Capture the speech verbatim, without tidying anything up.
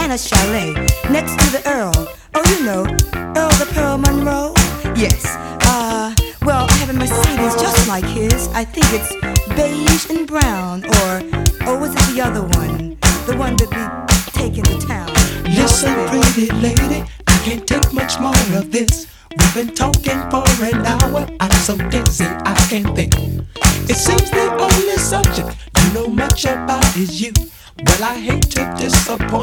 in a chalet next to the Earl. Oh, you know, Earl the Pearl Monroe? Yes. Uh, well, I have a Mercedes just like his. I think it's beige and brown, or, or was it the other one? The one that we take into town. Listen, pretty lady, I can't take much more of this. We've been talking for an hour. I'm so dizzy, I can't think. It seems the only subject you know much about is you. Well, I hate to disappoint